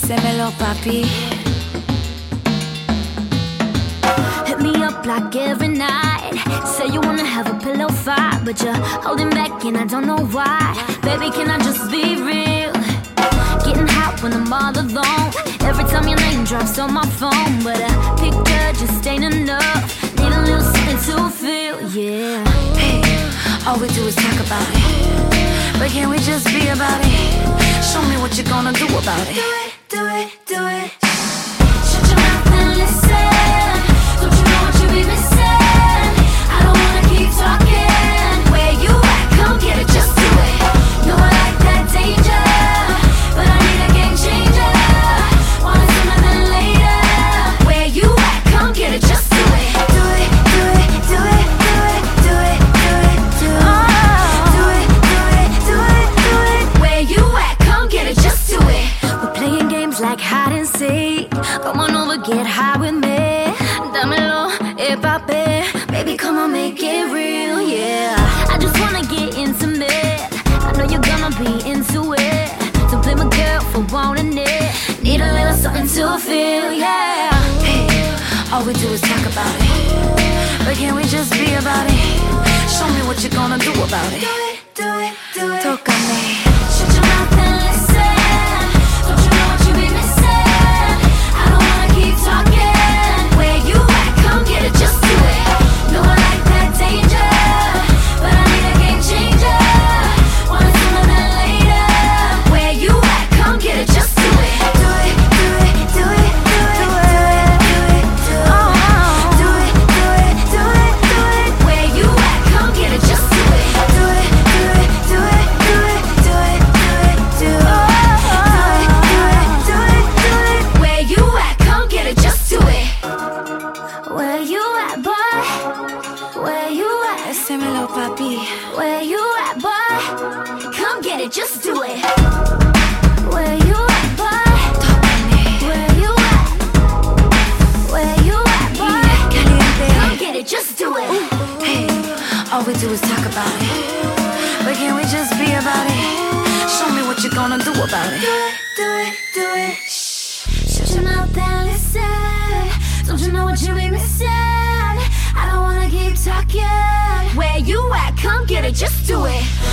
Dímelo, papi. Hit me up like every night. Say you wanna have a pillow fight, but you're holding back and I don't know why. Baby, can I just be real? Getting hot when I'm all alone. Every time your name drops on my phone, but a picture just ain't enough. Need a little something to feel, yeah. Hey, all we do is talk about it, but can we just be about it? Show me what you're gonna do about it. Do it, do it. Shut your mouth and listen. Don't you know what you be missing? I don't wanna keep talking. Where you at? Come get it, just do it. No, I like that danger, but I need a game changer. Want it sooner than later. Where you at? Come get it, just do it. Do it, do it, do it, do it, do it, do it, do it. Do it, do it, do it, do it. Where you at? Come get it, just do it. We're playing games like hide and seek. Come on over, get high with me. Dámelo, papi. Baby, come on, make it real, yeah. I just wanna get intimate. I know you're gonna be into it. Don't blame a girl for wanting it. Need a little something to feel, yeah. Hey, all we do is talk about it, but can we just be about it? Show me what you're gonna do about it. Do it, do it, do it. Tócame. Shut your mouth and listen. Don't you know what you be missing? I don't wanna keep talking. Where you at? Come get it, just do it. No, I like that danger, but I need a game changer. Want it sooner than later. Where you at? Come get it, just do it. Do it, do it, do it, do it, do it, do it, do it. Do it, do it, do it, do it. Where you at? Come get it, just do it. Do it, do it, do it, do it, do it, do it, do it. Do it, do it, do it. Where you at? Come get it, just do it. Where you at, boy? Where you at? Dímelo, papi. Where you at, boy? Come get it, just do it. Where you at, boy? Tócame. Where you at? Where you at, boy? Caliente. Come get it, just do it. Hey, all we do is talk about it, but can we just be about it? Show me what you're gonna do about it. Do it, do it, do it. Shh. Shut your mouth and listen. Don't you know what you be missing? I don't wanna keep talking. Where you at? Come get it, just do it.